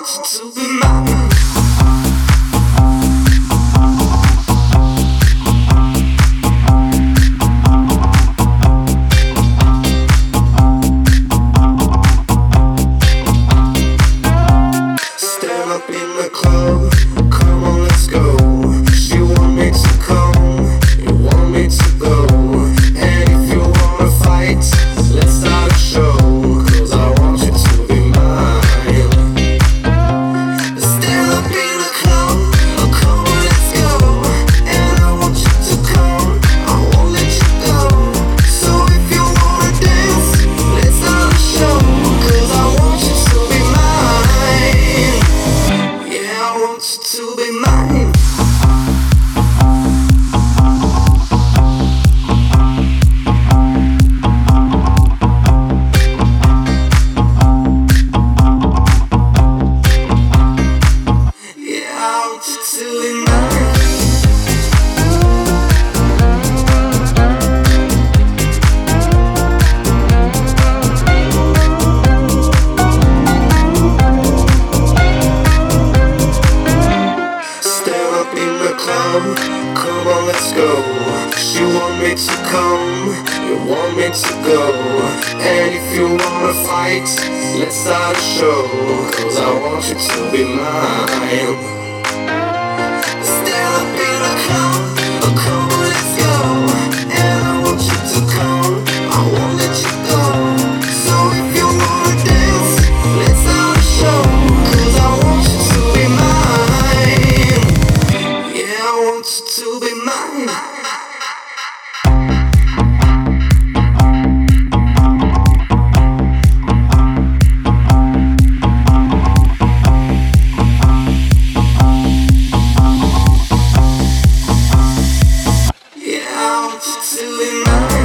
want you to be mine. Stand up in the club, come on, let's go. She want me to come, you want me to go. And if you wanna fight, let's start a show. 'Cause I want you to be mine. Stand up in the club, come on, let's go. And I want you to come, I won't let you go. So if you wanna dance, let's start a show. 'Cause I want you to be mine. Yeah, I want you to be mine. Yeah, I want you to be mine. Stand up in the club, come on, let's go. She want me to come, you want me to go. And if you wanna fight, let's start a show. 'Cause I want you to be mine. Stand up in the club, come on, let's go. And I want you to come, I won't let you go. So if you wanna dance, let's start a show. 'Cause I want you to be mine. Yeah, I want you to be mine. Yeah, I want you to be mine.